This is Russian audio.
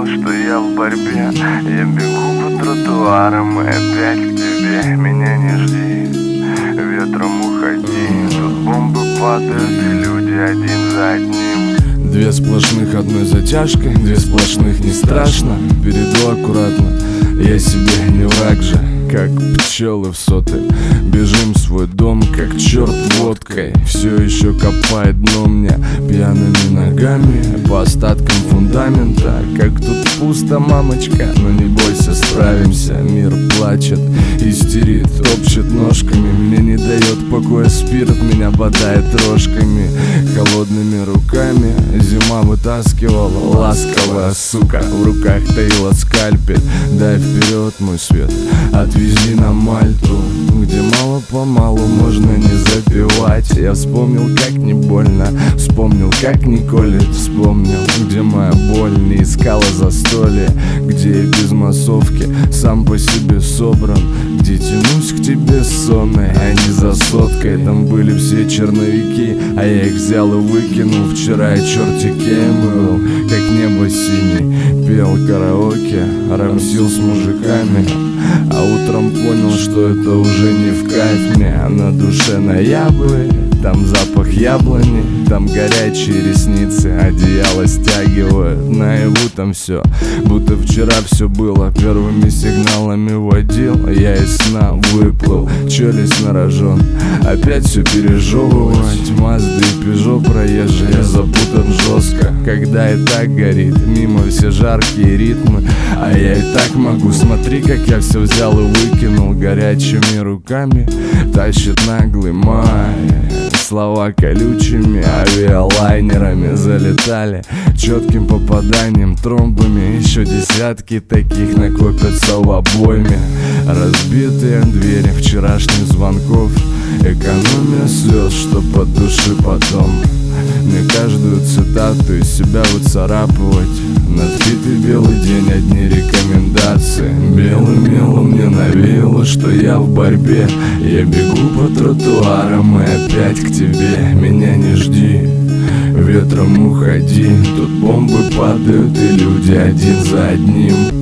что я в борьбе. Я бегу по тротуарам и опять к тебе. Меня не жди, ветром уходи. Тут бомбы падают и люди один за одним. Две сплошных одной затяжкой, две сплошных не страшно. Перейду аккуратно, я себе не враг же. Как пчелы в соты, бежим в свой дом, как черт водкой. Все еще копает дно мне пьяными ногами по остаткам фундамента. Как тут пусто, мамочка, но не бойся, справимся. Мир плачет, истерит, топчет ножками. Мне не дает покоя спирт, меня бодает рожками. Холодными руками зима вытаскивала ласковая сука. В руках таила скальпель, дай вперед мой свет, отвези на Мальту, где мало-помалу можно не запивать. Я вспомнил, как не больно, вспомнил, как не колет. Вспомнил, где моя боль не искала застолье, где я без массовки сам по себе собран, где тянусь к тебе сонной, а не за соткой. Там были все черновики, а я их взял и выкинул. Вчера я черти кем был, как небо синий, пел караоке, рамсил с мужиками, а утром понял, что это уже не в кайф мне. А на душе ноябрь, там запах яблони, там горячие ресницы, одеяло стягивают. Наяву там все, будто вчера все было. Первыми сигналами водил, я из сна выплыл, челюсть на рожон, опять все пережевывать. Мазды и Пежо проезжие, я запутан жестко, когда и так горит мимо все жаркие ритмы. А я и так могу, смотри, как я все взял и выкинул. Горячими руками тащит наглый май. Слова колючими авиалайнерами залетали четким попаданием, тромбами. Еще десятки таких накопятся в обойме. Разбитые двери вчерашних звонков, экономия слез, чтоб от души потом мне каждую цитату из себя выцарапывать. Надбитый белый день, одни рекомендации. Белым мелом мне навеяло, что я в борьбе. Я бегу по тротуарам и опять к тебе. Меня не жди, ветром уходи. Тут бомбы падают и люди один за одним.